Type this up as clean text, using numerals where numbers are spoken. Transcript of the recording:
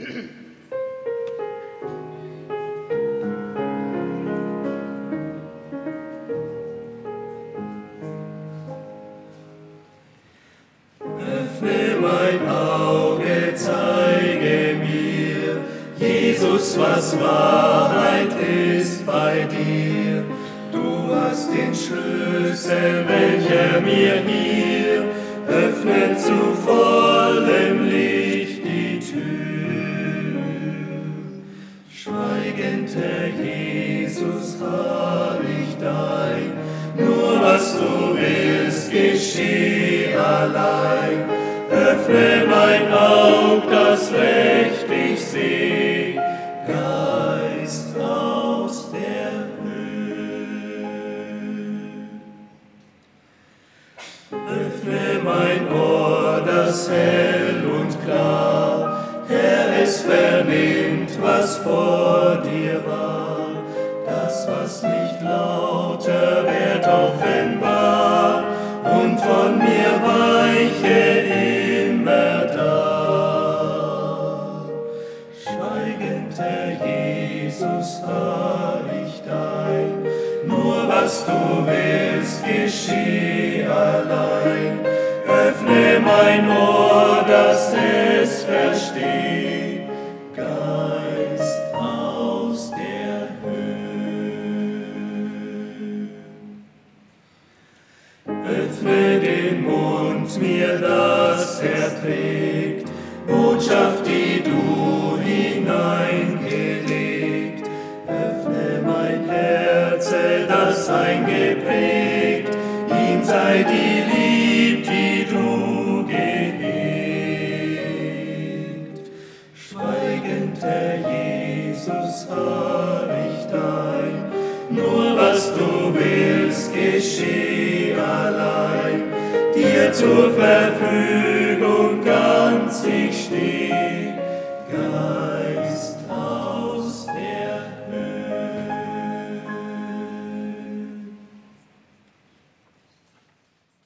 Öffne mein Auge, zeige mir, Jesus, was Wahrheit ist bei dir. Du hast den Schlüssel, welcher mir hier öffnet zu vollem Licht die Tür. Schweigend, Herr Jesus, harr ich dein, nur was du willst, geschehe allein. Öffne mein Aug, das recht ich seh, Geist aus der Höhe. Öffne mein Ohr, das hell und klar, Herr, es vernimmt, was vor dir war. Das, was nicht lauter wird, offenbar und von mir weiche immer da. Schweigend, Herr Jesus, harr ich dein, nur was du willst, geschehe allein. Öffne mein Ohr, dass es versteht, Geist aus der Höhe. Öffne den Mund mir, das erträgt, Botschaft, die du hineingelegt. Öffne mein Herz, das eingeprägt, ihm sei die Lieb, die du gehegt. Schweigend, Herr Jesus, harr ich dein, nur was du willst, geschehe allein. Dir zur Verfügung ganz ich steh, Geist